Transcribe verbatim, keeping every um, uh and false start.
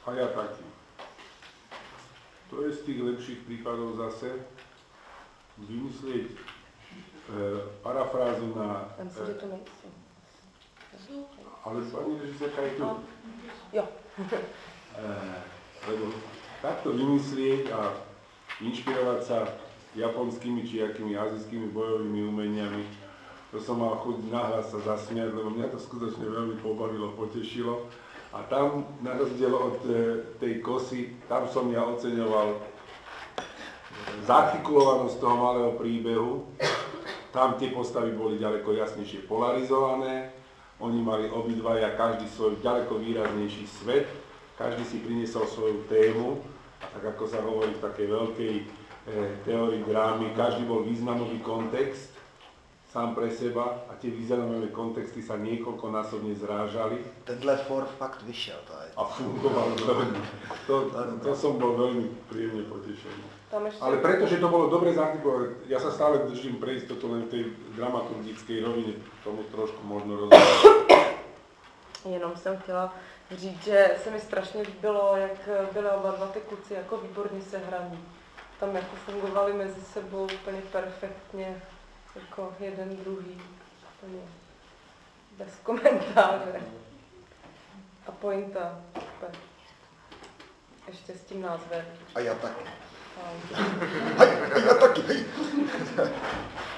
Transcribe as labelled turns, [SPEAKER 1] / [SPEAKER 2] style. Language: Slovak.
[SPEAKER 1] A ja taký. To je z tých lepších prípadov zase vymyslieť e, parafrázu na...
[SPEAKER 2] Myslím, že to nejsem.
[SPEAKER 1] Ale pani režisérka je tu.
[SPEAKER 2] Jo.
[SPEAKER 1] e, lebo takto vymyslieť a inšpirovať sa japonskými či akými azijskými bojovými umeniami, to som mal chuť nahlas sa zasmiať, lebo mňa to skutočne veľmi pobavilo, potešilo. A tam, na rozdiel od e, tej kosy, tam som ja oceňoval zartikulovanosť toho malého príbehu. Tam tie postavy boli ďaleko jasnejšie polarizované. Oni mali obidvaja každý svoj ďaleko výraznejší svet. Každý si priniesol svoju tému. A tak ako sa hovorí v takej veľkej e, teórii drámy, každý bol významový kontext sám pre seba a tie významové kontexty sa niekoľkonásobne zrážali.
[SPEAKER 3] Tenhle for fakt vyšel tady.
[SPEAKER 1] A fungoval veľmi. To, to som bol veľmi príjemne potešený. Ale pretože to bolo dobre zartikulované, ja sa stále držím pre istotu len v tej dramaturgickej rovine, tomu trošku možno rozumieť.
[SPEAKER 2] Jenom jsem chtěla říct, že se mi strašně líbilo, jak byly oba dva ty kluci jako výborně sehraní. Tam jako fungovali mezi sebou úplně perfektně, jako jeden druhý, úplně bez komentáře. A pointa, super. Ještě s tím názvem.
[SPEAKER 3] A já taky.
[SPEAKER 2] A
[SPEAKER 3] Hej, já taky, hej.